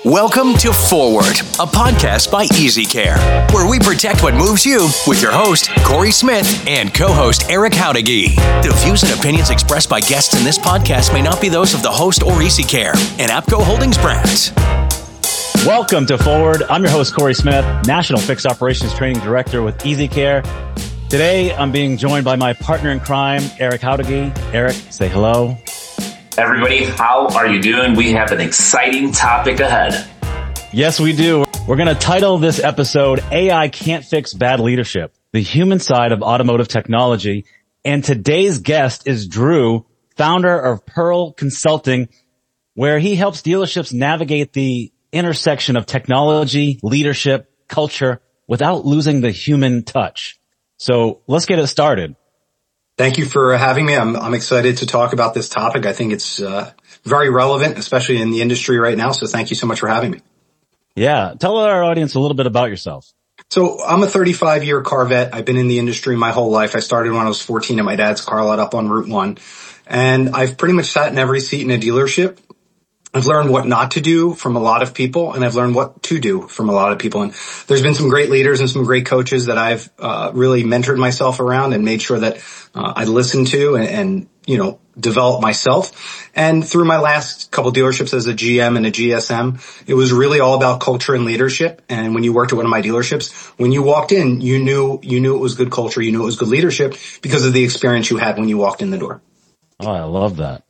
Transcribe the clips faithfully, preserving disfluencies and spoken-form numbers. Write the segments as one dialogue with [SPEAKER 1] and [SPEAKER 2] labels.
[SPEAKER 1] Welcome to Forward, a podcast by EasyCare, where we protect what moves you with your host, Corey Smith, and co-host Eric Howdegi. The views and opinions expressed by guests in this podcast may not be those of the host or EasyCare and APCO Holdings brands.
[SPEAKER 2] Welcome to Forward. I'm your host, Corey Smith, National Fixed Operations Training Director with EasyCare. Today, I'm being joined by my partner in crime, Eric Howdegi. Eric, say hello.
[SPEAKER 3] Everybody, how are you doing? We have an exciting topic ahead.
[SPEAKER 2] Yes, we do. We're going to title this episode, A I Can't Fix Bad Leadership, the human side of automotive technology. And today's guest is Drew, founder of Pearl Consulting, where he helps dealerships navigate the intersection of technology, leadership, culture, without losing the human touch. So let's get it started.
[SPEAKER 4] Thank you for having me. I'm, I'm excited to talk about this topic. I think it's uh, very relevant, especially in the industry right now. So thank you so much for having me.
[SPEAKER 2] Yeah. Tell our audience a little bit about yourself.
[SPEAKER 4] So I'm a thirty-five year car vet. I've been in the industry my whole life. I started when I was fourteen at my dad's car lot up on Route one. And I've pretty much sat in every seat in a dealership. I've learned what not to do from a lot of people, and I've learned what to do from a lot of people. And there's been some great leaders and some great coaches that I've uh, really mentored myself around and made sure that uh, I listened to and, and, you know, develop myself. And through my last couple dealerships as a G M and a G S M, it was really all about culture and leadership. And when you worked at one of my dealerships, when you walked in, you knew, you knew it was good culture. You knew it was good leadership because of the experience you had when you walked in the door.
[SPEAKER 2] Oh, I love that.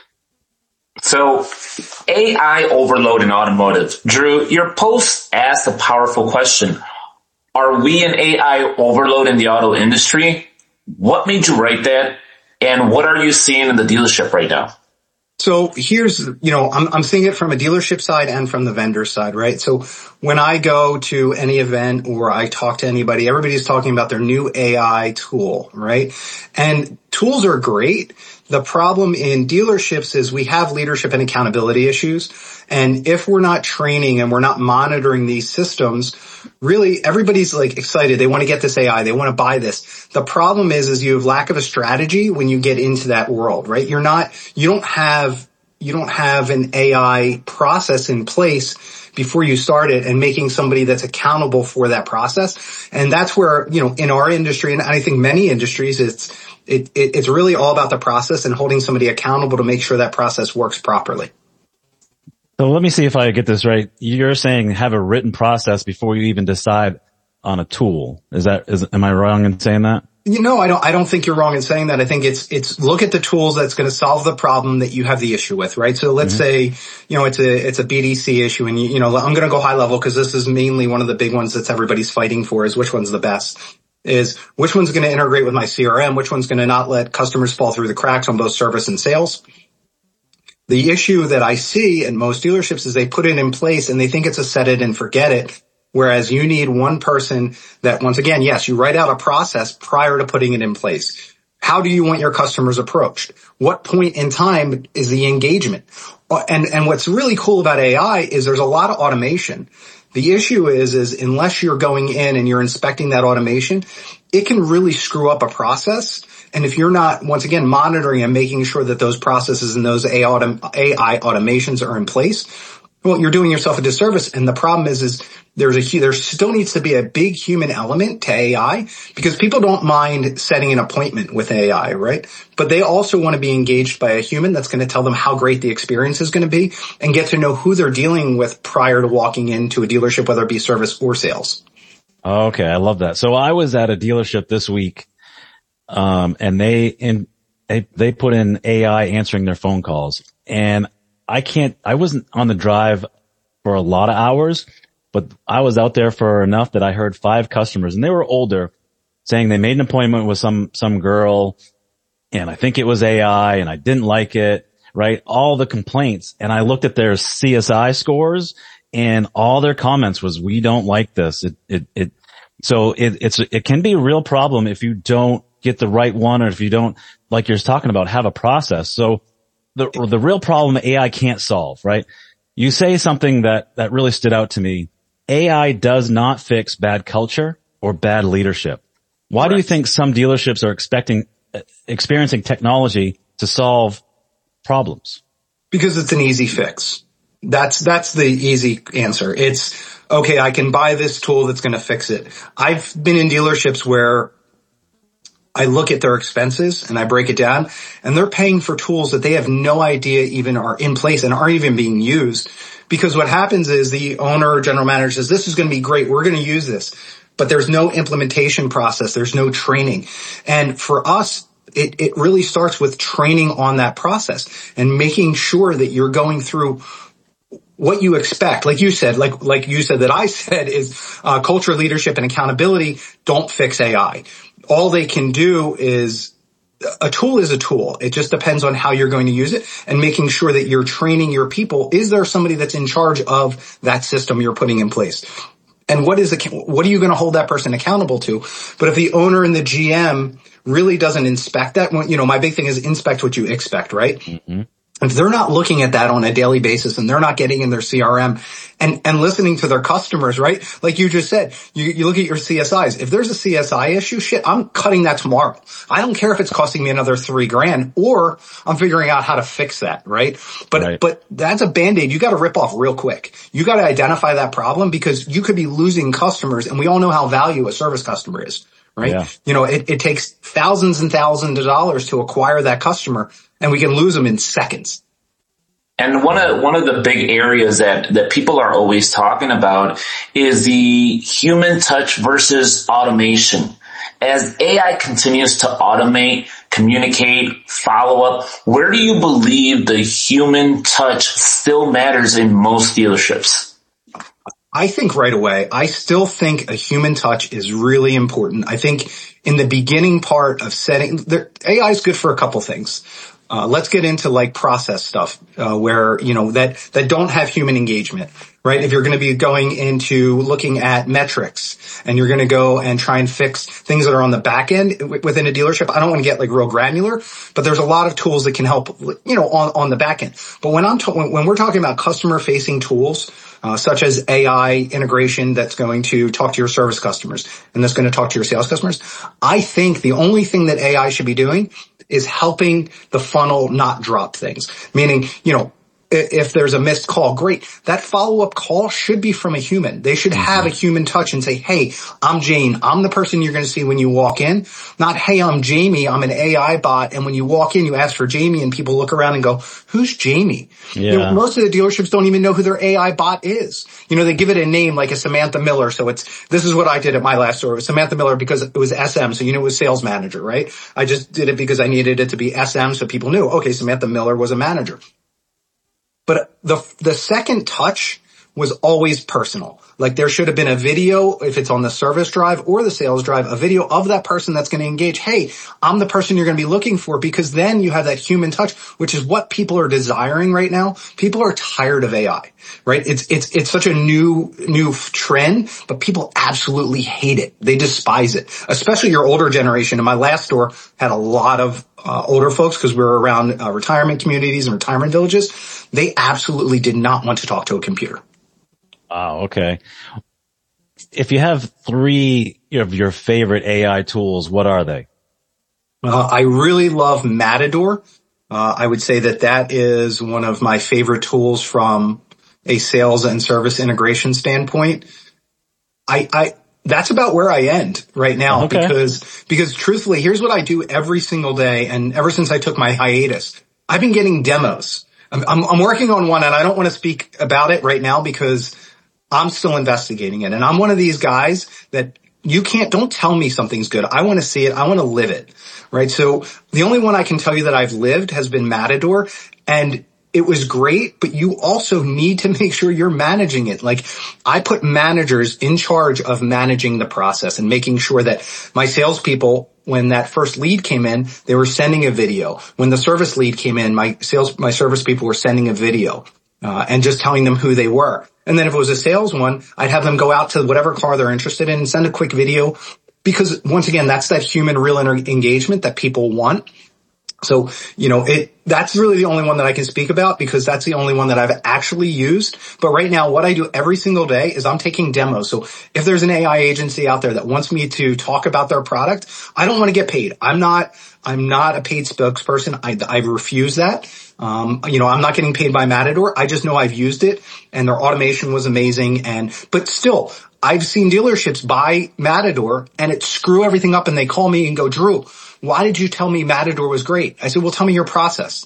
[SPEAKER 3] So, A I overload in automotive. Drew, your post asked a powerful question. Are we in A I overload in the auto industry? What made you write that? And what are you seeing in the dealership right now?
[SPEAKER 4] So here's, you know, I'm, I'm seeing it from a dealership side and from the vendor side, right? So when I go to any event or I talk to anybody, everybody's talking about their new A I tool, right? And tools are great. The problem in dealerships is we have leadership and accountability issues. And if we're not training and we're not monitoring these systems, really everybody's like excited. They want to get this A I. They want to buy this. The problem is, is you have lack of a strategy when you get into that world, right? You're not, you don't have, you don't have an A I process in place before you start it and making somebody that's accountable for that process. And that's where, you know, in our industry, and I think many industries, it's, it, it it's really all about the process and holding somebody accountable to make sure that process works properly.
[SPEAKER 2] So let me see if I get this right. You're saying have a written process before you even decide on a tool. Is that, is, am I wrong in saying that?
[SPEAKER 4] You know, I don't, I don't think you're wrong in saying that. I think it's, it's look at the tools that's going to solve the problem that you have the issue with, right? So let's mm-hmm. say, you know, it's a, it's a B D C issue and you, you know, I'm going to go high level because this is mainly one of the big ones that's everybody's fighting for is which one's the best. Is which one's going to integrate with my C R M, which one's going to not let customers fall through the cracks on both service and sales. The issue that I see in most dealerships is they put it in place and they think it's a set it and forget it. Whereas you need one person that, once again, yes, you write out a process prior to putting it in place. How do you want your customers approached? What point in time is the engagement? And, and what's really cool about A I is there's a lot of automation. The issue is, is unless you're going in and you're inspecting that automation, it can really screw up a process. And if you're not, once again, monitoring and making sure that those processes and those A I automations are in place, well, you're doing yourself a disservice. And the problem is, is there's a, there still needs to be a big human element to A I because people don't mind setting an appointment with A I, right? But they also want to be engaged by a human that's going to tell them how great the experience is going to be and get to know who they're dealing with prior to walking into a dealership, whether it be service or sales.
[SPEAKER 2] Okay. I love that. So I was at a dealership this week, um, and they, in, they, they put in A I answering their phone calls and I can't, I wasn't on the drive for a lot of hours, but I was out there for enough that I heard five customers and they were older saying they made an appointment with some, some girl and I think it was A I and I didn't like it, right? All the complaints. And I looked at their C S I scores and all their comments was, we don't like this. It, it, it, so it, it's, it can be a real problem if you don't get the right one or if you don't, like you're talking about, have a process. So the, the real problem A I can't solve, right? You say something that, that really stood out to me. A I does not fix bad culture or bad leadership. Why Correct. Do you think some dealerships are expecting, experiencing technology to solve problems?
[SPEAKER 4] Because it's an easy fix. That's, that's the easy answer. It's, okay, I can buy this tool that's going to fix it. I've been in dealerships where I look at their expenses and I break it down, and they're paying for tools that they have no idea even are in place and aren't even being used. Because what happens is the owner or general manager says, this is going to be great. We're going to use this. But there's no implementation process. There's no training. And for us, it, it really starts with training on that process and making sure that you're going through what you expect. Like you said, like, like you said that I said is, uh, culture, leadership, and accountability don't fix A I. All they can do is, a tool is a tool. It just depends on how you're going to use it and making sure that you're training your people. Is there somebody that's in charge of that system you're putting in place? And what is the, what are you going to hold that person accountable to? But if the owner and the G M really doesn't inspect that, you know, my big thing is inspect what you expect, right? Mm-hmm. If they're not looking at that on a daily basis and they're not getting in their C R M and, and listening to their customers, right? Like you just said, you, you look at your C S Is. If there's a C S I issue, shit, I'm cutting that tomorrow. I don't care if it's costing me another three grand or I'm figuring out how to fix that, right? But, right. but that's a Band-Aid you got to rip off real quick. You got to identify that problem because you could be losing customers, and we all know how valuable a service customer is. Right? Yeah. You know, it, it takes thousands and thousands of dollars to acquire that customer, and we can lose them in seconds.
[SPEAKER 3] And one of, one of the big areas that, that people are always talking about is the human touch versus automation. As A I continues to automate, communicate, follow up, where do you believe the human touch still matters in most dealerships?
[SPEAKER 4] I think right away, I still think a human touch is really important. I think in the beginning part of setting, there, A I is good for a couple things. Uh, let's get into like process stuff, uh, where, you know, that, that don't have human engagement, right? If you're going to be going into looking at metrics and you're going to go and try and fix things that are on the back end within a dealership, I don't want to get like real granular, but there's a lot of tools that can help, you know, on, on the back end. But when I'm, t- when, when we're talking about customer facing tools, Uh, such as A I integration that's going to talk to your service customers and that's going to talk to your sales customers, I think the only thing that A I should be doing is helping the funnel not drop things. Meaning, you know, if there's a missed call, great. That follow-up call should be from a human. They should have a human touch and say, hey, I'm Jane. I'm the person you're going to see when you walk in. Not, hey, I'm Jamie. I'm an A I bot. And when you walk in, you ask for Jamie and people look around and go, who's Jamie? Yeah. You know, most of the dealerships don't even know who their A I bot is. You know, they give it a name like a Samantha Miller. So it's, this is what I did at my last store. It was Samantha Miller because it was S M. So you know, it was sales manager, right? I just did it because I needed it to be S M so people knew, okay, Samantha Miller was a manager. But the the second touch was always personal. Like there should have been a video, if it's on the service drive or the sales drive, a video of that person that's going to engage. Hey, I'm the person you're going to be looking for, because then you have that human touch, which is what people are desiring right now. People are tired of A I, right? It's, it's, it's such a new, new trend, but people absolutely hate it. They despise it, especially your older generation. In my last store had a lot of uh, older folks because we were around uh, retirement communities and retirement villages. They absolutely did not want to talk to a computer.
[SPEAKER 2] Oh, okay. If you have three of your favorite A I tools, what are they?
[SPEAKER 4] Uh, I really love Matador. Uh, I would say that that is one of my favorite tools from a sales and service integration standpoint. I, I, that's about where I end right now. Okay. because, because truthfully, here's what I do every single day. And ever since I took my hiatus, I've been getting demos. I'm, I'm, I'm working on one, and I don't want to speak about it right now because I'm still investigating it. And I'm one of these guys that you can't, don't tell me something's good. I want to see it. I want to live it. Right. So the only one I can tell you that I've lived has been Matador, and it was great, but you also need to make sure you're managing it. Like I put managers in charge of managing the process and making sure that my salespeople, when that first lead came in, they were sending a video. When the service lead came in, my sales, my service people were sending a video, uh, and just telling them who they were. And then if it was a sales one, I'd have them go out to whatever car they're interested in and send a quick video, because once again, that's that human real engagement that people want. So, you know, it, That's really the only one that I can speak about because that's the only one that I've actually used. But right now, what I do every single day is I'm taking demos. So if there's an A I agency out there that wants me to talk about their product, I don't want to get paid. I'm not, I'm not a paid spokesperson. I, I refuse that. Um, you know, I'm not getting paid by Matador. I just know I've used it and their automation was amazing. And, but still, I've seen dealerships buy Matador and it screw everything up and they call me and go, Drew, why did you tell me Matador was great? I said, well, tell me your process.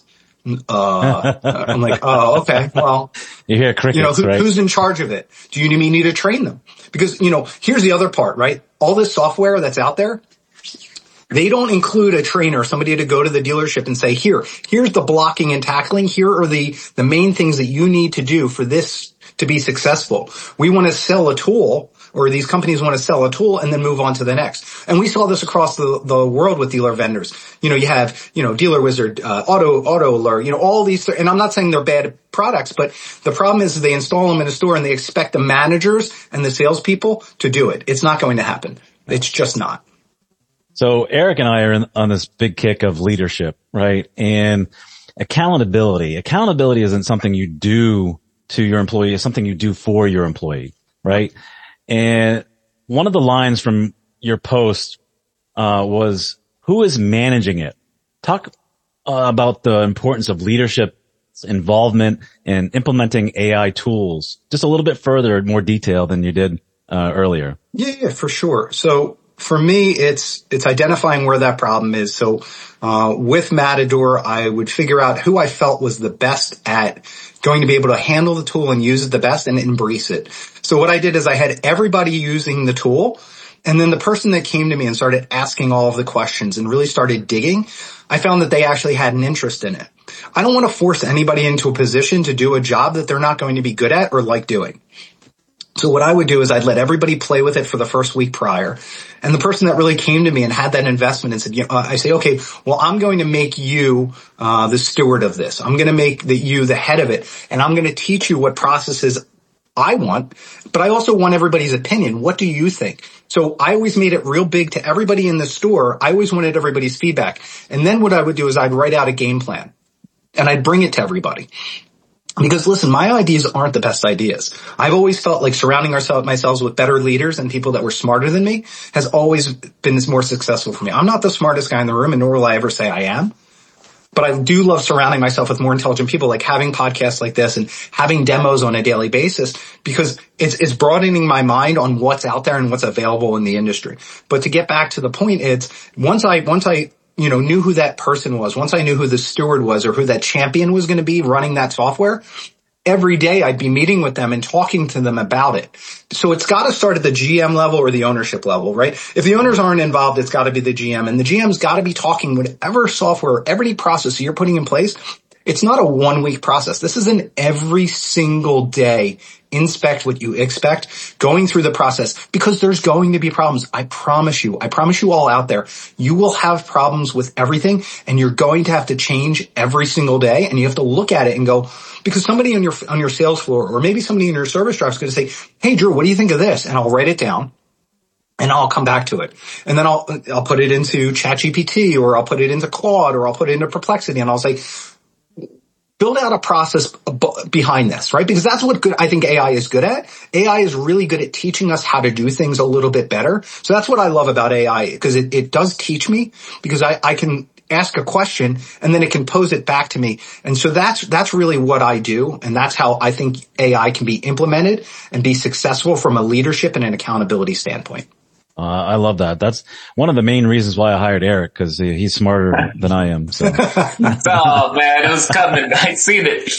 [SPEAKER 4] Uh, I'm like, oh, okay. Well,
[SPEAKER 2] you hear crickets,
[SPEAKER 4] you know, who,
[SPEAKER 2] right?
[SPEAKER 4] who's in charge of it? Do you need to train them? Because, you know, here's the other part, right? All this software that's out there, they don't include a trainer, somebody to go to the dealership and say, here, here's the blocking and tackling. Here are the, the main things that you need to do for this to be successful. We want to sell a tool, or these companies want to sell a tool and then move on to the next. And we saw this across the, the world with dealer vendors. You know, you have, you know, Dealer Wizard, uh, Auto, Auto Alert, you know, all these, and I'm not saying they're bad products, but the problem is they install them in a store and they expect the managers and the salespeople to do it. It's not going to happen. It's just not.
[SPEAKER 2] So Eric and I are in, on this big kick of leadership, right? And accountability. Accountability isn't something you do to your employee. It's something you do for your employee, right? And one of the lines from your post uh was, who is managing it? Talk uh, about the importance of leadership involvement in implementing A I tools. Just a little bit further, more detail than you did uh, earlier.
[SPEAKER 4] Yeah, yeah, for sure. So for me, it's it's identifying where that problem is. So uh with Matador, I would figure out who I felt was the best at going to be able to handle the tool and use it the best and embrace it. So what I did is I had everybody using the tool, and then the person that came to me and started asking all of the questions and really started digging, I found that they actually had an interest in it. I don't want to force anybody into a position to do a job that they're not going to be good at or like doing. So what I would do is I'd let everybody play with it for the first week prior. And the person that really came to me and had that investment and said, you know, I say, okay, well, I'm going to make you uh the steward of this. I'm going to make the, you the head of it. And I'm going to teach you what processes I want, but I also want everybody's opinion. What do you think? So I always made it real big to everybody in the store. I always wanted everybody's feedback. And then what I would do is I'd write out a game plan and I'd bring it to everybody. Because listen, my ideas aren't the best ideas. I've always felt like surrounding ourselves, myself with better leaders and people that were smarter than me has always been more successful for me. I'm not the smartest guy in the room, and nor will I ever say I am. But I do love surrounding myself with more intelligent people, like having podcasts like this and having demos on a daily basis, because it's, it's broadening my mind on what's out there and what's available in the industry. But to get back to the point, it's once I, once I, you know, knew who that person was, once I knew who the steward was or who that champion was going to be running that software, every day I'd be meeting with them and talking to them about it. So it's got to start at the G M level or the ownership level, right? If the owners aren't involved, it's got to be the G M, and the G M's got to be talking whatever software, every process you're putting in place. It's not a one week process. This is an every single day inspect what you expect, going through the process, because there's going to be problems. I promise you, I promise you all out there, you will have problems with everything, and you're going to have to change every single day, and you have to look at it and go, because somebody on your, on your sales floor, or maybe somebody in your service drive is going to say, hey Drew, what do you think of this? And I'll write it down. And I'll come back to it. And then I'll, I'll put it into ChatGPT, or I'll put it into Claude, or I'll put it into Perplexity, and I'll say, build out a process behind this, right? Because that's what good, I think A I is good at. A I is really good at teaching us how to do things a little bit better. So that's what I love about A I, because it, it does teach me, because I, I can ask a question and then it can pose it back to me. And so that's, that's really what I do. And that's how I think A I can be implemented and be successful from a leadership and an accountability standpoint.
[SPEAKER 2] Uh, I love that. That's one of the main reasons why I hired Eric, because he's smarter than I am. So.
[SPEAKER 3] Oh man, it was coming. I seen it.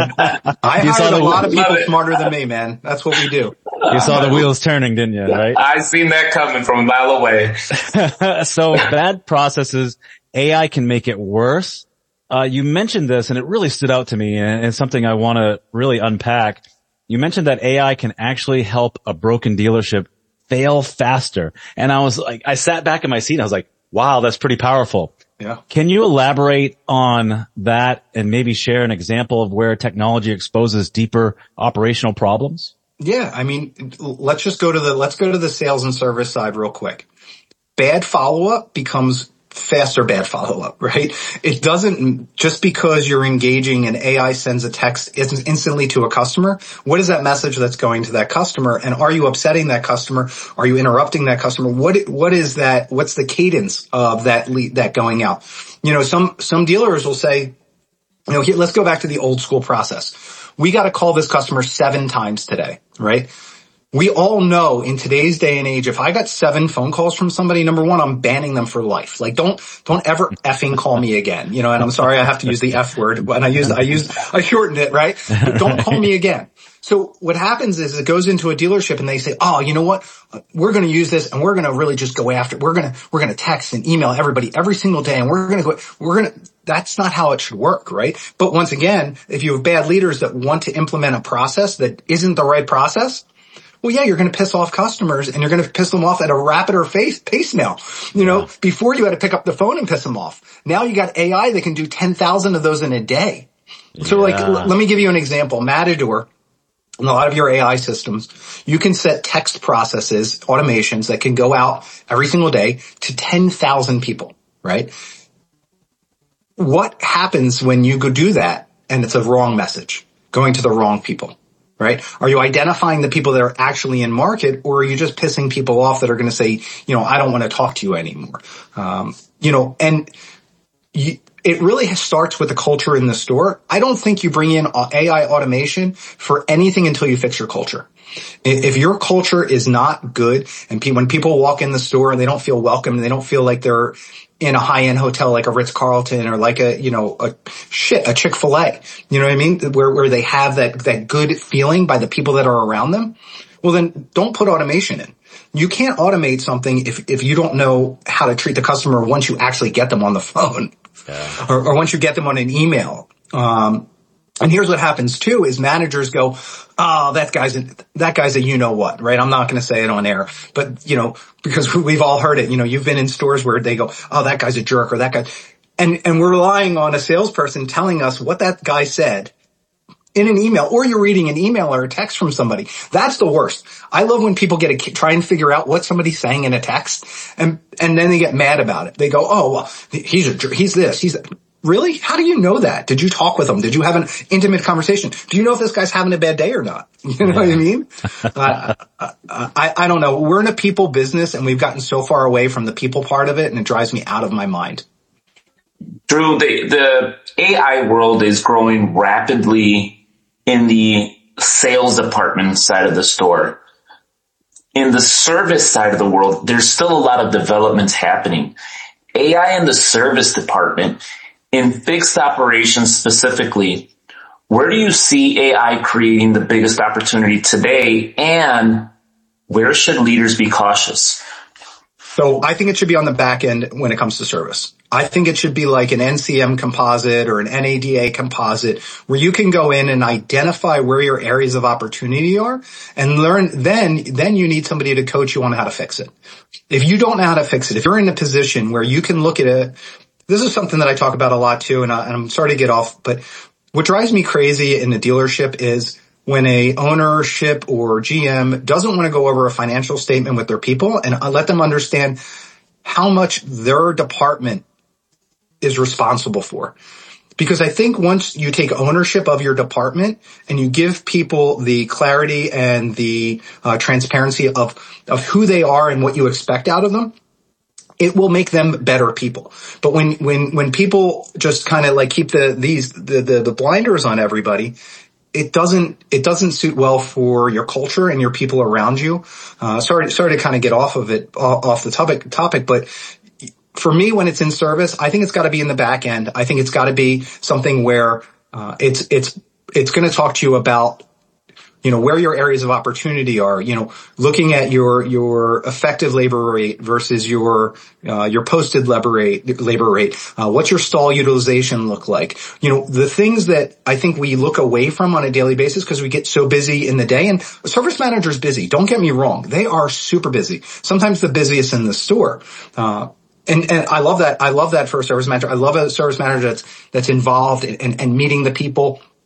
[SPEAKER 4] I
[SPEAKER 2] You
[SPEAKER 4] hired
[SPEAKER 2] saw
[SPEAKER 4] a
[SPEAKER 2] the-
[SPEAKER 4] lot of people
[SPEAKER 3] Love it.
[SPEAKER 4] smarter than me, man. That's what we do.
[SPEAKER 2] You saw the wheels turning, didn't you? Right?
[SPEAKER 3] I seen that coming from a mile away.
[SPEAKER 2] So bad processes, A I can make it worse. Uh, you mentioned this and it really stood out to me, and it's something I want to really unpack. You mentioned that A I can actually help a broken dealership fail faster. And I was like, I sat back in my seat and I was like, wow, that's pretty powerful.
[SPEAKER 4] Yeah.
[SPEAKER 2] Can you elaborate on that and maybe share an example of where technology exposes deeper operational problems?
[SPEAKER 4] Yeah. I mean, let's just go to the, let's go to the sales and service side real quick. Bad follow-up becomes fast or bad follow-up, right? It doesn't, just because you're engaging and A I sends a text instantly to a customer, what is that message that's going to that customer? And are you upsetting that customer? Are you interrupting that customer? What, what is that? What's the cadence of that lead, that going out? You know, some, some dealers will say, you know, here, let's go back to the old school process. We got to call this customer seven times today, right? We all know in today's day and age, if I got seven phone calls from somebody, number one, I'm banning them for life. Like, don't, don't ever effing call me again. You know, and I'm sorry I have to use the F word, and I used, I used, I shortened it, right? But don't call me again. So what happens is it goes into a dealership and they say, oh, you know what? We're going to use this and we're going to really just go after it. We're going to, we're going to text and email everybody every single day, and we're going to go, we're going to, that's not how it should work, right? But once again, if you have bad leaders that want to implement a process that isn't the right process, well, yeah, you're going to piss off customers, and you're going to piss them off at a rapider pace, pace now. You know, before you had to pick up the phone and piss them off. Now you got A I that can do ten thousand of those in a day. So, yeah. like, l- let me give you an example. Matador, in a lot of your A I systems, you can set text processes, automations that can go out every single day to ten thousand people, right? What happens when you go do that and it's a wrong message going to the wrong people? Right? Are you identifying the people that are actually in market, or are you just pissing people off that are going to say, you know, I don't want to talk to you anymore? Um, you know, and you, it really starts with the culture in the store. I don't think you bring in A I automation for anything until you fix your culture. If your culture is not good, and pe- when people walk in the store and they don't feel welcome, and they don't feel like they're in a high-end hotel like a Ritz-Carlton or like a, you know, a shit, a Chick-fil-A, you know what I mean? Where, where they have that, that good feeling by the people that are around them. Well, then don't put automation in. You can't automate something if, if you don't know how to treat the customer once you actually get them on the phone, yeah. or, or once you get them on an email. Um, And here's what happens too is managers go, oh, that guy's a, that guy's a you know what, right? I'm not going to say it on air, but you know, because we've all heard it. You know, you've been in stores where they go, oh, that guy's a jerk, or that guy. And, and we're relying on a salesperson telling us what that guy said in an email, or you're reading an email or a text from somebody. That's the worst. I love when people get to try and figure out what somebody's saying in a text, and, and then they get mad about it. They go, oh, well, he's a jerk. He's this, he's that. Really? How do you know that? Did you talk with him? Did you have an intimate conversation? Do you know if this guy's having a bad day or not? You know yeah. what I mean? uh, I, I don't know. We're in a people business, and we've gotten so far away from the people part of it, and it drives me out of my mind.
[SPEAKER 3] Drew, the, the A I world is growing rapidly in the sales department side of the store. In the service side of the world, there's still a lot of developments happening. A I in the service department, in fixed operations specifically, where do you see A I creating the biggest opportunity today, and where should leaders be cautious?
[SPEAKER 4] So I think it should be on the back end when it comes to service. I think it should be like an N C M composite or an N A D A composite, where you can go in and identify where your areas of opportunity are and learn. Then, then you need somebody to coach you on how to fix it. If you don't know how to fix it, if you're in a position where you can look at it, this is something that I talk about a lot too, and, I, and I'm sorry to get off, but what drives me crazy in the dealership is when a ownership or G M doesn't want to go over a financial statement with their people and let them understand how much their department is responsible for. Because I think once you take ownership of your department and you give people the clarity and the uh, transparency of, of who they are and what you expect out of them, it will make them better people. But when, when, when people just kind of like keep the, these, the, the, the blinders on everybody, it doesn't, it doesn't suit well for your culture and your people around you. Uh, sorry, sorry to kind of get off of it, off the topic, topic, but for me, when it's in service, I think it's got to be in the back end. I think it's got to be something where, uh, it's, it's, it's going to talk to you about, you know, where your areas of opportunity are, you know, looking at your, your effective labor rate versus your, uh, your posted labor rate, labor rate. Uh, what's your stall utilization look like? You know, the things that I think we look away from on a daily basis because we get so busy in the day, and a service manager is busy. Don't get me wrong. They are super busy. Sometimes the busiest in the store. Uh, And, and I love that. I love that for a service manager. I love a service manager that's, that's involved in, in, in meeting the people.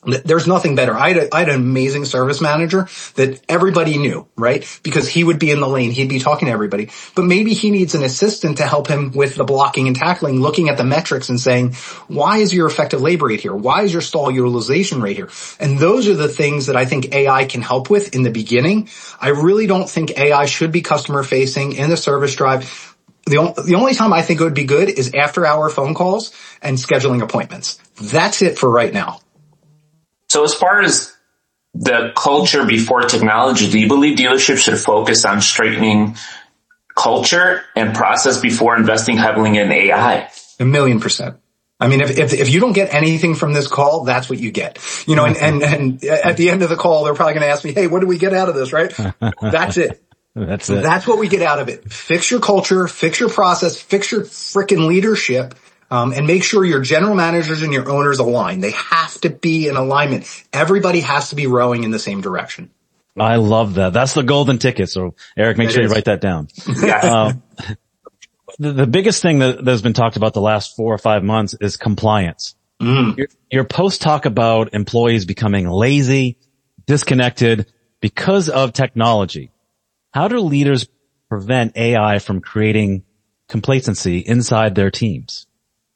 [SPEAKER 4] There's nothing better. I had, a, I had an amazing service manager that everybody knew, right? Because he would be in the lane. He'd be talking to everybody. But maybe he needs an assistant to help him with the blocking and tackling, looking at the metrics and saying, why is your effective labor rate here? Why is your stall utilization rate here? And those are the things that I think A I can help with in the beginning. I really don't think A I should be customer facing in the service drive. The, on, the only time I think it would be good is after hour phone calls and scheduling appointments. That's it for right now.
[SPEAKER 3] So as far as the culture before technology, do you believe dealerships should focus on straightening culture and process before investing heavily in A I?
[SPEAKER 4] A million percent. I mean, if, if, if you don't get anything from this call, that's what you get. You know, and, and, and at the end of the call, they're probably going to ask me, hey, what did we get out of this, right? That's it.
[SPEAKER 2] That's it.
[SPEAKER 4] That's what we get out of it. Fix your culture, fix your process, fix your frickin' leadership. Um, and make sure your general managers and your owners align. They have to be in alignment. Everybody has to be rowing in the same direction.
[SPEAKER 2] I love that. That's the golden ticket. So Eric, make
[SPEAKER 4] It
[SPEAKER 2] sure
[SPEAKER 4] is.
[SPEAKER 2] you write that down.
[SPEAKER 3] Yeah.
[SPEAKER 2] um, the, the biggest thing that has been talked about the last four or five months is compliance.
[SPEAKER 4] Mm.
[SPEAKER 2] Your, your posts talk about employees becoming lazy, disconnected because of technology. How do leaders prevent A I from creating complacency inside their teams?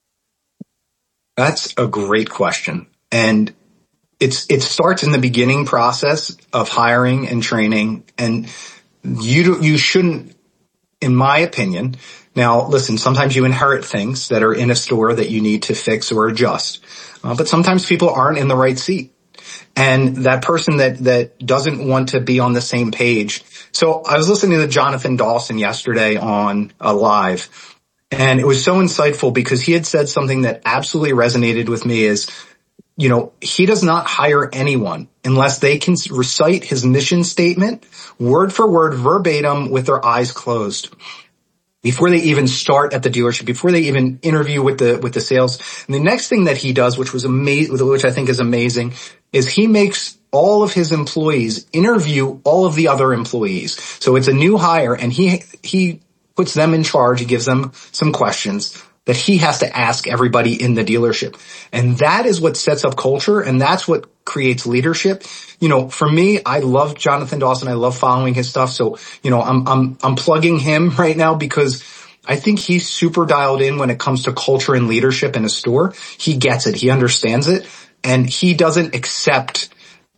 [SPEAKER 4] That's a great question. And it's, it starts in the beginning process of hiring and training. And you do, you shouldn't, in my opinion. Now, listen, sometimes you inherit things that are in a store that you need to fix or adjust. Uh, but sometimes people aren't in the right seat. And that person that, that doesn't want to be on the same page. So I was listening to Jonathan Dawson yesterday on a live. And it was so insightful because he had said something that absolutely resonated with me is, you know, he does not hire anyone unless they can recite his mission statement word for word, verbatim, with their eyes closed before they even start at the dealership, before they even interview with the, with the sales. And the next thing that he does, which was amazing, which I think is amazing, is he makes all of his employees interview all of the other employees. So it's a new hire and he, he, puts them in charge. He gives them some questions that he has to ask everybody in the dealership. And that is what sets up culture. And that's what creates leadership. You know, for me, I love Jonathan Dawson. I love following his stuff. So, you know, I'm, I'm, I'm plugging him right now because I think he's super dialed in when it comes to culture and leadership in a store. He gets it. He understands it. And he doesn't accept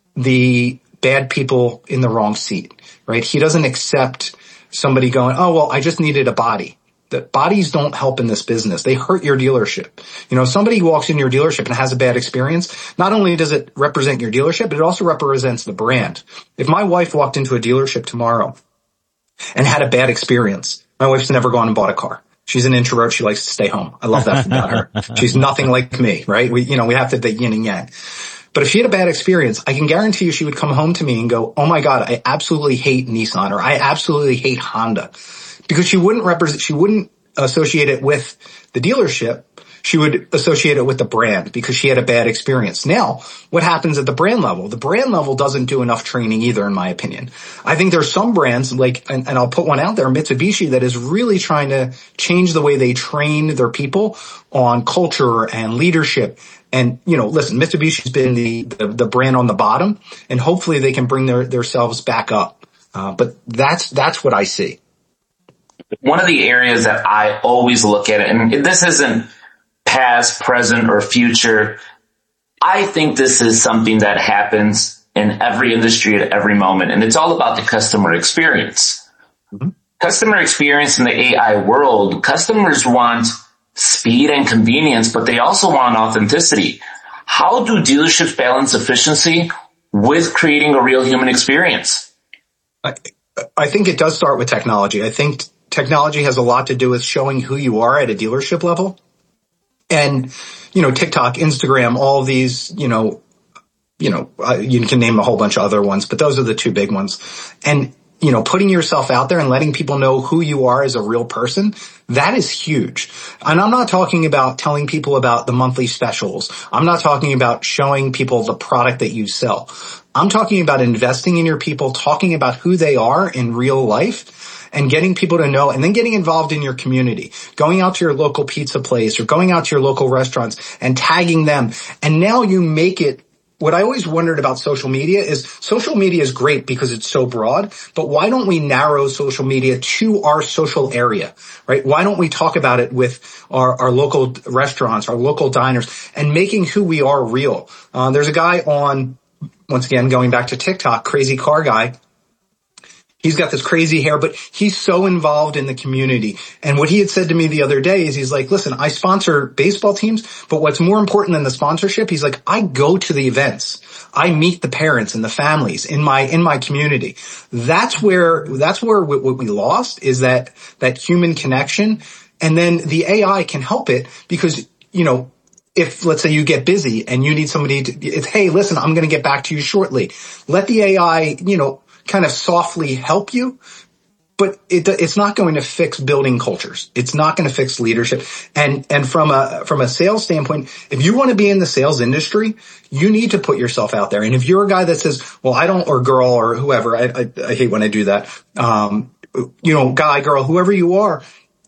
[SPEAKER 4] the bad people in the wrong seat, right? He doesn't accept somebody going, oh, well, I just needed a body. The bodies don't help in this business. They hurt your dealership. You know, if somebody walks in your dealership and has a bad experience, not only does it represent your dealership, but it also represents the brand. If my wife walked into a dealership tomorrow and had a bad experience, my wife's never gone and bought a car. She's an introvert. She likes to stay home. I love that about her. She's nothing like me, right? We, you know, we have to the yin and yang. But if she had a bad experience, I can guarantee you she would come home to me and go, oh my God, I absolutely hate Nissan or I absolutely hate Honda. Because she wouldn't represent, she wouldn't associate it with the dealership. She would associate it with the brand because she had a bad experience. Now, what happens at the brand level? The brand level doesn't do enough training either, in my opinion. I think there's some brands like, and, and I'll put one out there, Mitsubishi, that is really trying to change the way they train their people on culture and leadership. And, you know, listen, Mitsubishi's been the, the, the brand on the bottom and hopefully they can bring their, themselves back up. Uh, but that's, that's what I see.
[SPEAKER 3] One of the areas that I always look at it, and this isn't past, present, or future, I think this is something that happens in every industry at every moment, and it's all about the customer experience. Mm-hmm. Customer experience in the A I world, customers want speed and convenience, but they also want authenticity. How do dealerships balance efficiency with creating a real human experience?
[SPEAKER 4] I, I think it does start with technology. I think technology has a lot to do with showing who you are at a dealership level. And, you know, TikTok, Instagram, all these, you know, you know, uh, you can name a whole bunch of other ones, but those are the two big ones. And, you know, putting yourself out there and letting people know who you are as a real person, that is huge. And I'm not talking about telling people about the monthly specials. I'm not talking about showing people the product that you sell. I'm talking about investing in your people, talking about who they are in real life and getting people to know, and then getting involved in your community, going out to your local pizza place or going out to your local restaurants and tagging them. And now you make it what I always wondered about social media is social media is great because it's so broad, but why don't we narrow social media to our social area, right? Why don't we talk about it with our, our local restaurants, our local diners, and making who we are real? Uh, there's a guy on, once again, going back to TikTok, Crazy Car Guy. He's got this crazy hair, but he's so involved in the community. And what he had said to me the other day is he's like, listen, I sponsor baseball teams, but what's more important than the sponsorship, he's like, I go to the events. I meet the parents and the families in my, in my community. That's where, that's where what we lost is that, that human connection. And then the A I can help it because, you know, if let's say you get busy and you need somebody to, it's, hey, listen, I'm going to get back to you shortly. Let the A I, you know, kind of softly help you, but it, it's not going to fix building cultures. It's not going to fix leadership. And, and from a, from a sales standpoint, if you want to be in the sales industry, you need to put yourself out there. And if you're a guy that says, well, I don't, or girl or whoever, I, I, I hate when I do that. Um, you know, guy, girl, whoever you are,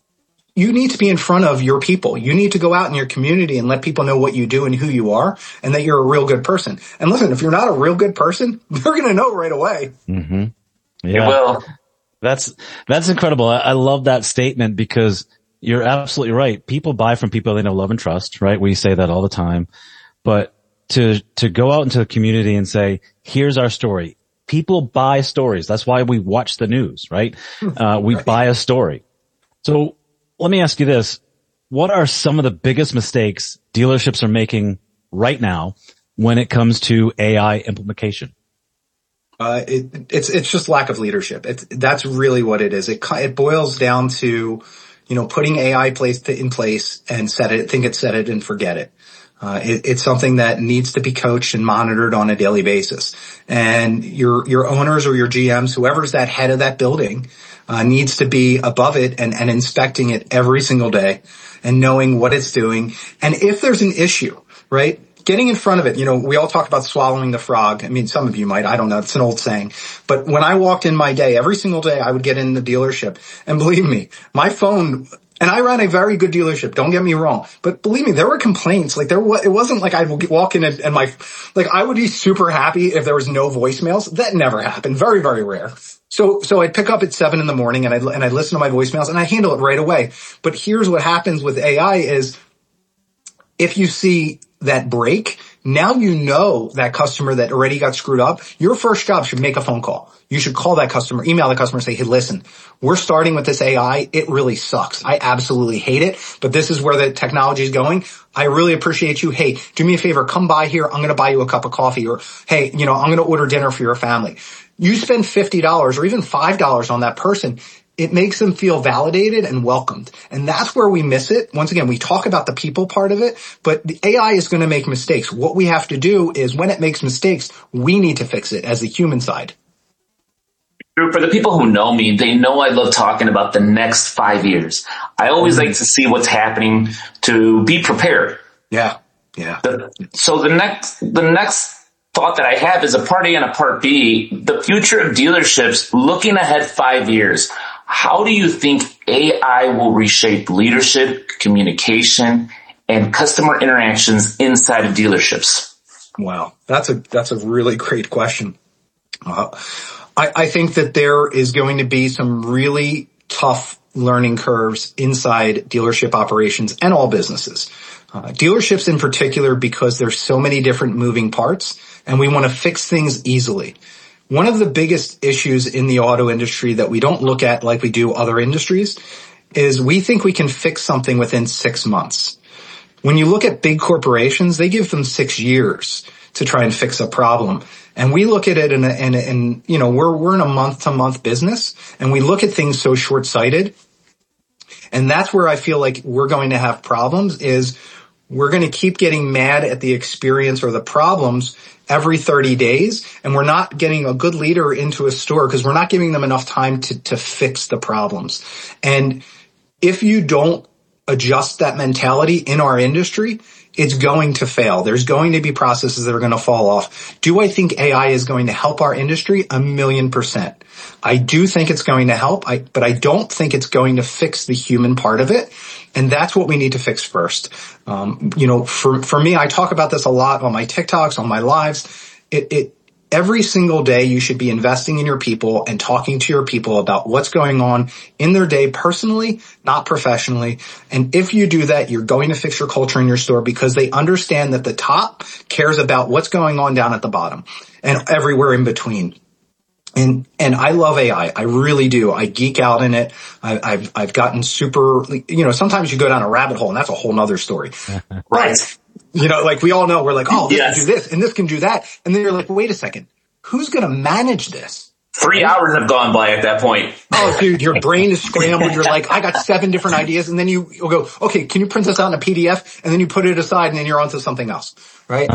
[SPEAKER 4] you need to be in front of your people. You need to go out in your community and let people know what you do and who you are and that you're a real good person. And listen, if you're not a real good person, they're going to know right away.
[SPEAKER 2] Mm-hmm. Yeah.
[SPEAKER 3] Well,
[SPEAKER 2] that's, that's incredible. I, I love that statement because you're absolutely right. People buy from people they know, love, and trust, right? We say that all the time. But to, to go out into the community and say, here's our story. People buy stories. That's why we watch the news, right? Uh, we right. buy a story. So, let me ask you this. What are some of the biggest mistakes dealerships are making right now when it comes to A I implementation?
[SPEAKER 4] Uh, it, it's, it's just lack of leadership. It's, that's really what it is. It, it boils down to, you know, putting A I place in place and set it, think it, set it and forget it. Uh, it, it's something that needs to be coached and monitored on a daily basis. And your, your owners or your G Ms, whoever's that head of that building, Uh, needs to be above it and, and inspecting it every single day and knowing what it's doing. And if there's an issue, right, getting in front of it, you know, we all talk about swallowing the frog. I mean, some of you might, I don't know, it's an old saying. But when I walked in my day, every single day I would get in the dealership. And believe me, my phone, and I ran a very good dealership, don't get me wrong. But believe me, there were complaints. Like there was, it wasn't like I'd walk in and, and my, like I would be super happy if there was no voicemails. That never happened. Very, very rare. So, so I'd pick up at seven in the morning and I'd, and I'd listen to my voicemails and I handle it right away. But here's what happens with A I is if you see that break, now you know that customer that already got screwed up. Your first job should make a phone call. You should call that customer, email the customer and say, hey, listen, we're starting with this A I. It really sucks. I absolutely hate it, but this is where the technology is going. I really appreciate you. Hey, do me a favor. Come by here. I'm going to buy you a cup of coffee or, hey, you know, I'm going to order dinner for your family. You spend fifty dollars or even five dollars on that person. It makes them feel validated and welcomed. And that's where we miss it. Once again, we talk about the people part of it, but the A I is going to make mistakes. What we have to do is when it makes mistakes, we need to fix it as the human side.
[SPEAKER 3] For the people who know me, they know I love talking about the next five years. I always like to see what's happening to be prepared.
[SPEAKER 4] Yeah. Yeah.
[SPEAKER 3] The, so the next, the next thought that I have is a part A and a part B, the future of dealerships looking ahead five years. How do you think A I will reshape leadership, communication, and customer interactions inside of dealerships?
[SPEAKER 4] Wow. That's a, that's a really great question. Uh, I, I think that there is going to be some really tough learning curves inside dealership operations and all businesses. Uh, dealerships in particular, because there's so many different moving parts and we want to fix things easily. One of the biggest issues in the auto industry that we don't look at like we do other industries is we think we can fix something within six months. When you look at big corporations, they give them six years to try and fix a problem. And we look at it in, a, in, a, in you know, we're, we're in a month to month business and we look at things so short sighted. And that's where I feel like we're going to have problems is we're going to keep getting mad at the experience or the problems every thirty days. And we're not getting a good leader into a store because we're not giving them enough time to, to fix the problems. And if you don't adjust that mentality in our industry, it's going to fail. There's going to be processes that are going to fall off. Do I think A I is going to help our industry? A million percent. I do think it's going to help, I, but I don't think it's going to fix the human part of it. And that's what we need to fix first. Um, you know, for, for me, I talk about this a lot on my TikToks, on my lives. It, it, Every single day you should be investing in your people and talking to your people about what's going on in their day personally, not professionally. And if you do that, you're going to fix your culture in your store because they understand that the top cares about what's going on down at the bottom and everywhere in between. And, and I love A I. I really do. I geek out in it. I, I've, I've gotten super, you know, sometimes you go down a rabbit hole and that's a whole nother story.
[SPEAKER 3] Right.
[SPEAKER 4] You know, like we all know, we're like, oh, this
[SPEAKER 3] yes.
[SPEAKER 4] can do this and this can do that. And then you're like, wait a second, who's going to manage this?
[SPEAKER 3] Three hours have gone by at that point.
[SPEAKER 4] Oh, dude, your brain is scrambled. You're like, I got seven different ideas. And then you, you'll go, okay, can you print this out in a P D F? And then you put it aside and then you're onto something else, right?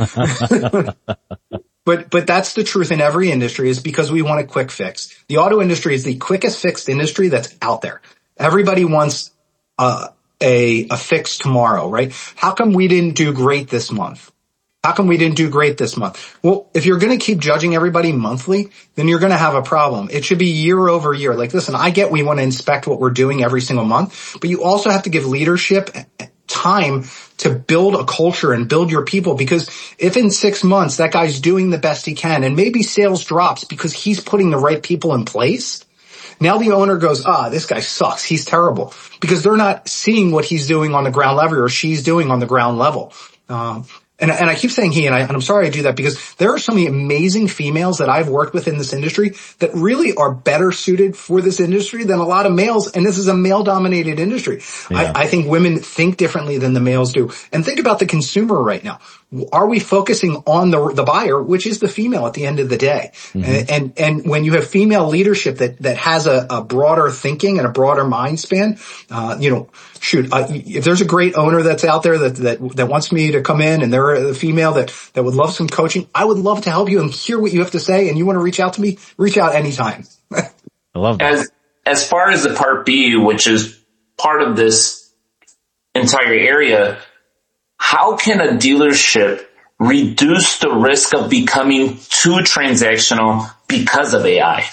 [SPEAKER 4] But, but that's the truth in every industry is because we want a quick fix. The auto industry is the quickest fixed industry that's out there. Everybody wants, uh, a, a fix tomorrow, right? How come we didn't do great this month? How come we didn't do great this month? Well, if you're going to keep judging everybody monthly, then you're going to have a problem. It should be year over year. Like, listen, I get we want to inspect what we're doing every single month, but you also have to give leadership time to build a culture and build your people, because if in six months that guy's doing the best he can and maybe sales drops because he's putting the right people in place, now the owner goes, ah, this guy sucks. He's terrible, because they're not seeing what he's doing on the ground level or she's doing on the ground level. Um, And, and I keep saying he, and, I, and I'm sorry I do that because there are so many amazing females that I've worked with in this industry that really are better suited for this industry than a lot of males. And this is a male-dominated industry. Yeah. I, I think women think differently than the males do. And think about the consumer right now. Are we focusing on the the buyer, which is the female at the end of the day? Mm-hmm. And, and and when you have female leadership that that has a, a broader thinking and a broader mind span, uh, you know, shoot, uh, if there's a great owner that's out there that that that wants me to come in and they're a female that that would love some coaching, I would love to help you and hear what you have to say. And you want to reach out to me, reach out anytime.
[SPEAKER 2] I love that.
[SPEAKER 3] As as far as the part B, which is part of this entire area, how can a dealership reduce the risk of becoming too transactional because of A I?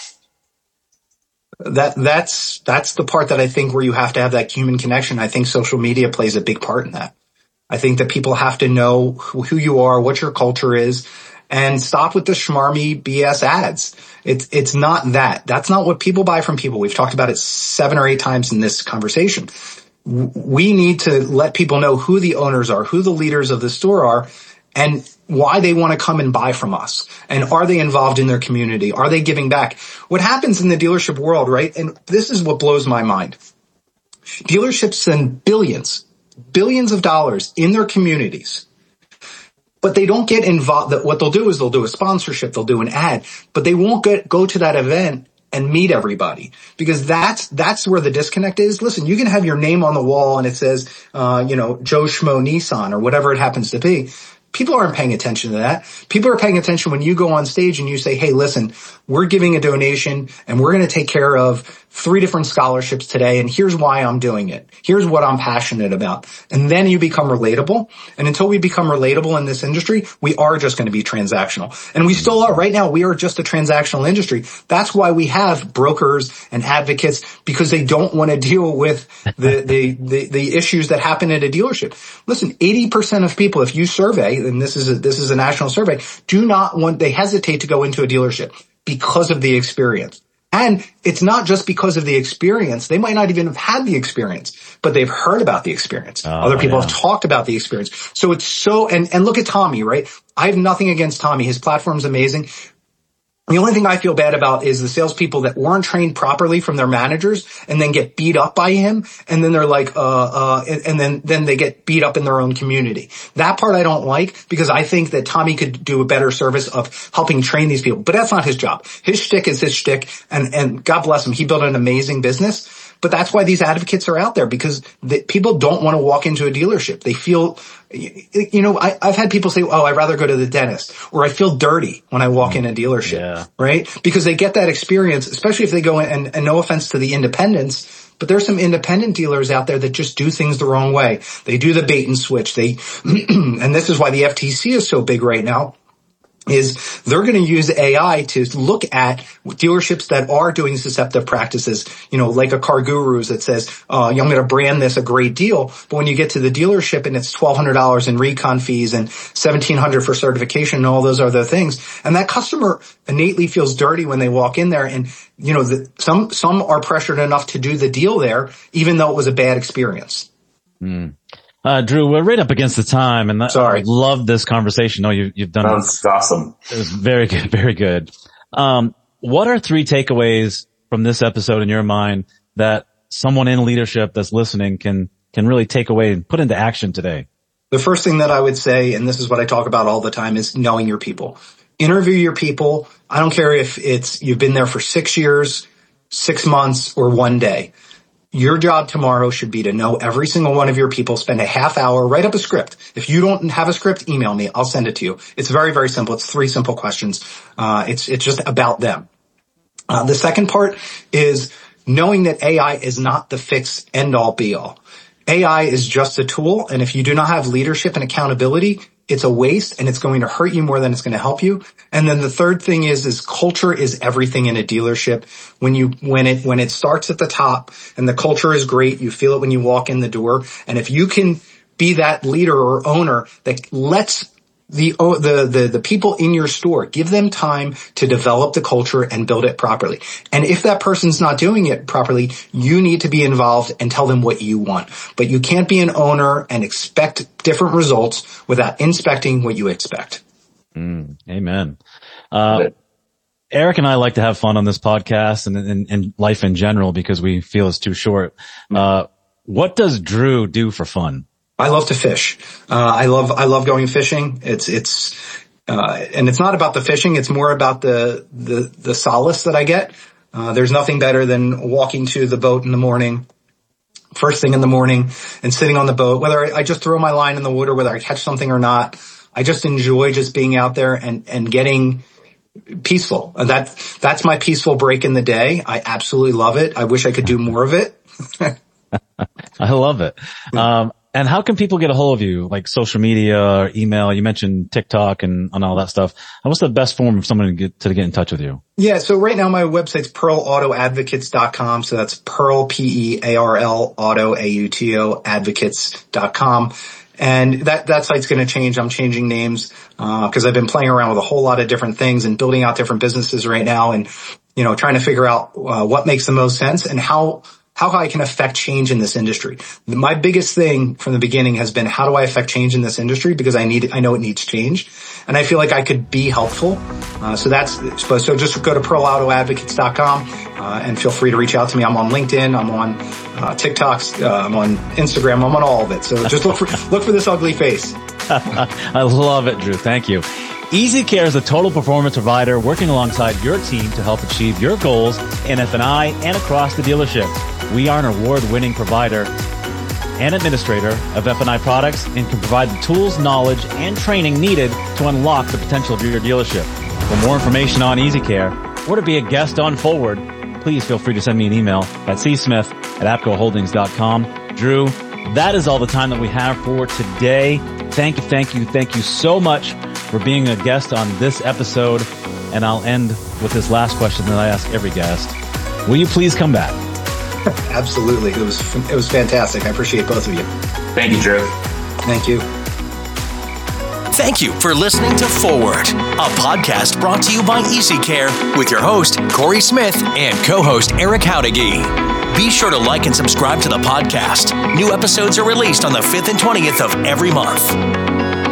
[SPEAKER 4] That, that's, that's the part that I think where you have to have that human connection. I think social media plays a big part in that. I think that people have to know who, who you are, what your culture is, and stop with the schmarmy B S ads. It's, it's not that. That's not what people buy from people. We've talked about it seven or eight times in this conversation. We need to let people know who the owners are, who the leaders of the store are, and why they want to come and buy from us. And are they involved in their community? Are they giving back? What happens in the dealership world, right? And this is what blows my mind. Dealerships send billions, billions of dollars in their communities, but they don't get involved. What they'll do is they'll do a sponsorship, they'll do an ad, but they won't get, go to that event and meet everybody, because that's, that's where the disconnect is. Listen, you can have your name on the wall and it says, uh, you know, Joe Schmo Nissan or whatever it happens to be. People aren't paying attention to that. People are paying attention when you go on stage and you say, hey, listen, we're giving a donation and we're going to take care of three different scholarships today. And here's why I'm doing it. Here's what I'm passionate about. And then you become relatable. And until we become relatable in this industry, we are just going to be transactional. And we still are. Right now, we are just a transactional industry. That's why we have brokers and advocates, because they don't want to deal with the, the, the, the issues that happen at a dealership. Listen, eighty percent of people, if you survey, and this is a, this is a national survey, do not want, they hesitate to go into a dealership because of the experience. And it's not just because of the experience. They might not even have had the experience, but they've heard about the experience. Oh, Other people yeah. have talked about the experience. So it's so, and, and look at Tommy, right? I have nothing against Tommy. His platform's amazing. The only thing I feel bad about is the salespeople that weren't trained properly from their managers and then get beat up by him. And then they're like, uh, uh, and, and then, then they get beat up in their own community. That part I don't like, because I think that Tommy could do a better service of helping train these people, but that's not his job. His shtick is his shtick, and, and God bless him. He built an amazing business. But that's why these advocates are out there, because the, people don't want to walk into a dealership. They feel, you know, I, I've had people say, oh, I'd rather go to the dentist, or I feel dirty when I walk in a dealership, yeah. right? Because they get that experience, especially if they go in, and, and no offense to the independents, But there's some independent dealers out there that just do things the wrong way. They do the bait and switch. They, and this is why the F T C is so big right now, is they're going to use A I to look at dealerships that are doing deceptive practices, you know, like a Car Gurus that says, uh, I'm going to brand this a great deal. But when you get to the dealership and it's twelve hundred dollars in recon fees and seventeen hundred dollars for certification and all those other things, and that customer innately feels dirty when they walk in there. And, you know, the, some, some are pressured enough to do the deal there, even though it was a bad experience.
[SPEAKER 2] Mm. Uh, Drew, we're right up against the time, and
[SPEAKER 4] Sorry.
[SPEAKER 2] I love this conversation. No, you, you've done
[SPEAKER 3] That's awesome.
[SPEAKER 2] It was very good, very good. Um, what are three takeaways from this episode in your mind that someone in leadership that's listening can can really take away and put into action today?
[SPEAKER 4] The first thing that I would say, and this is what I talk about all the time, is knowing your people. Interview your people. I don't care if it's you've been there for six years, six months, or one day. Your job tomorrow should be to know every single one of your people, spend a half hour, write up a script. If you don't have a script, email me. I'll send it to you. It's very, very simple. It's three simple questions. Uh, it's, it's just about them. Uh, the second part is knowing that A I is not the fix end all be all. A I is just a tool. And if you do not have leadership and accountability, it's a waste and it's going to hurt you more than it's going to help you. And then the third thing is, is culture is everything in a dealership. When you, when it, when it starts at the top and the culture is great, you feel it when you walk in the door. And if you can be that leader or owner that lets the, the, the, the people in your store, give them time to develop the culture and build it properly. And if that person's not doing it properly, you need to be involved and tell them what you want. But you can't be an owner and expect different results without inspecting what you expect.
[SPEAKER 2] Mm, amen. Uh, Eric and I like to have fun on this podcast and, and, and life in general because we feel it's too short. Uh, what does Drew do for fun?
[SPEAKER 4] I love to fish. Uh, I love, I love going fishing. It's, it's, uh, and it's not about the fishing. It's more about the, the, the solace that I get. Uh, there's nothing better than walking to the boat in the morning, first thing in the morning, and sitting on the boat, whether I, I just throw my line in the water, whether I catch something or not. I just enjoy just being out there and, and getting peaceful. And that, that's my peaceful break in the day. I absolutely love it. I wish I could do more of it.
[SPEAKER 2] I love it. Um, And how can people get a hold of you, like social media or email? You mentioned TikTok and, and all that stuff. And what's the best form of someone to get, to get in touch with you?
[SPEAKER 4] Yeah, so right now my website's pearl auto advocates dot com. So that's Pearl, P E A R L, auto, A U T O, advocates dot com. And that, that site's going to change. I'm changing names, uh, cause I've been playing around with a whole lot of different things and building out different businesses right now and, you know, trying to figure out, uh, what makes the most sense and how, how I can affect change in this industry. My biggest thing from the beginning has been, how do I affect change in this industry? Because I need, I know it needs change. And I feel like I could be helpful. Uh, so that's, so just go to pearl auto advocates dot com, uh, and feel free to reach out to me. I'm on LinkedIn. I'm on, uh, TikToks. Uh, I'm on Instagram. I'm on all of it. So just look for, look for this ugly face.
[SPEAKER 2] I love it, Drew. Thank you. EasyCare is a total performance provider working alongside your team to help achieve your goals in F and I and across the dealership. We are an award-winning provider and administrator of F and I products and can provide the tools, knowledge, and training needed to unlock the potential of your dealership. For more information on EasyCare or to be a guest on Forward, please feel free to send me an email at c smith at apco holdings dot com. Drew, that is all the time that we have for today. Thank you, thank you, thank you so much for being a guest on this episode. And I'll end with this last question that I ask every guest. Will you please come back?
[SPEAKER 4] Absolutely. It was, it was fantastic. I appreciate both of you.
[SPEAKER 3] Thank you, Drew.
[SPEAKER 4] Thank you.
[SPEAKER 1] Thank you for listening to Forward, a podcast brought to you by EasyCare with your host, Corey Smith, and co-host Eric Howdegi. Be sure to like and subscribe to the podcast. New episodes are released on the fifth and twentieth of every month.